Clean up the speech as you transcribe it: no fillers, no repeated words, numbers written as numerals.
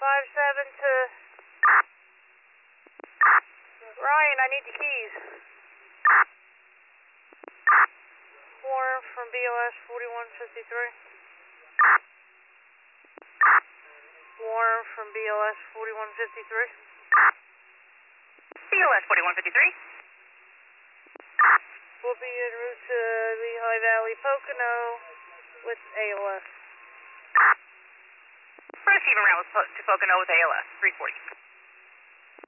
57 to Ryan, I need the keys. Warren from BLS 4153. Warren from BLS 4153. BLS 4153. We'll be en route to Lehigh Valley, Pocono with ALS. Proceed around to Pocono with ALS 340.